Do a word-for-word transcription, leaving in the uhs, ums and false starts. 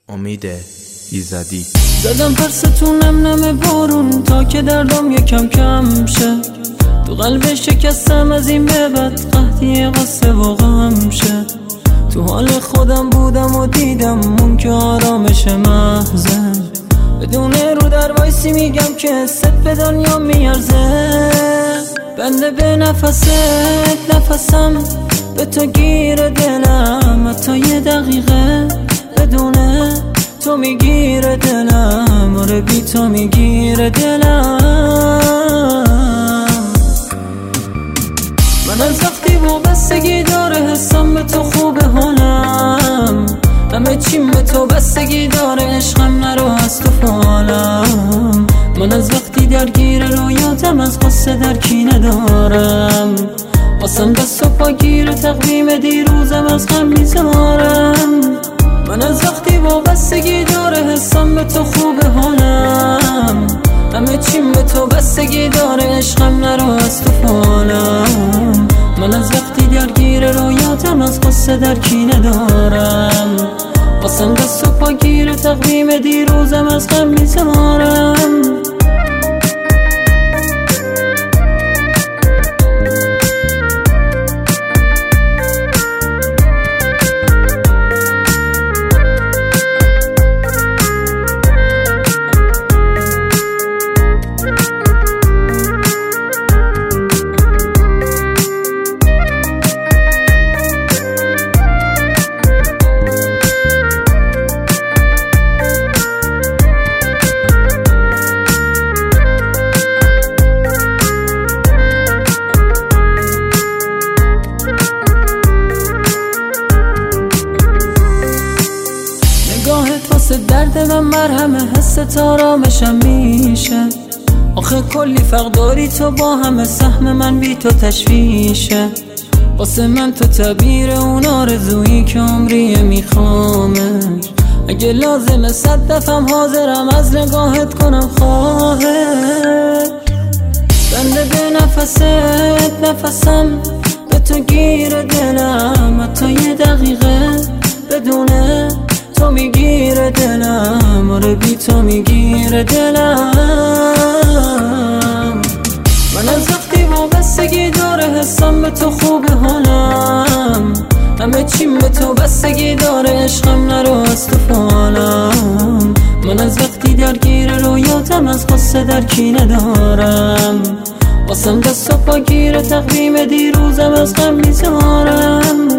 امید ایزدی. زدم پرستونم نم بارون تا که دردم یکم کم شه، تو قلب شکستم از این به بعد قحطی قصه و غم شه. تو حال خودم بودم و دیدم اون که آرامش محضه، بدون رو در وایسی میگم که ست به دنیا میارزه. بنده به نفست نفسم به تو گیر دلم، حتی یه دقیقه بدونه تو میگیره دلم، آره بی تو میگیره دلم. من از وقتی وابستگی داره حسم به تو خوبه حالم، همه چیم به تو بستگی داره عشقم نرو از تو فالم. من از وقتی درگیر رویاتم از قصه در کینه دارم، واسم دست و پا گیر تقویم دیروزم از غم میذارم. من از وقتی وابستگی داره حسم به تو خوبه حالم، همه چیم به تو بستگی داره عشقم نرو از تو فالم. من از وقتی درگیر رویاتم از قصه در کینه دارم، واسم دست و پا گیر تقویم دیروزم از غم میذارم. درد من مرهمه، حس آرامشم میشه. آخه کلی فرق داری تو با همه، سهم من بی تو تشویشه. واسه من تو تعبیر اون آرزویی که عمریه میخوامش، اگه لازمه صد دفعم حاضرم از نگاهت کنم خواهش. بنده به نفست نفسم به تو گیر دلم، حتی یه دقیقه بدونه تو میگیره دلم، آره بی تو میگیره دلم. من از وقتی وابستگی داره حسم به تو خوبه حالم، همه چیم به تو بستگی داره عشقم نرو از تو فالم. من از وقتی درگیر رویاتم از قصه در کینه دارم، واسم دست و پا گیر تقویم دیروزم از غم میذارم.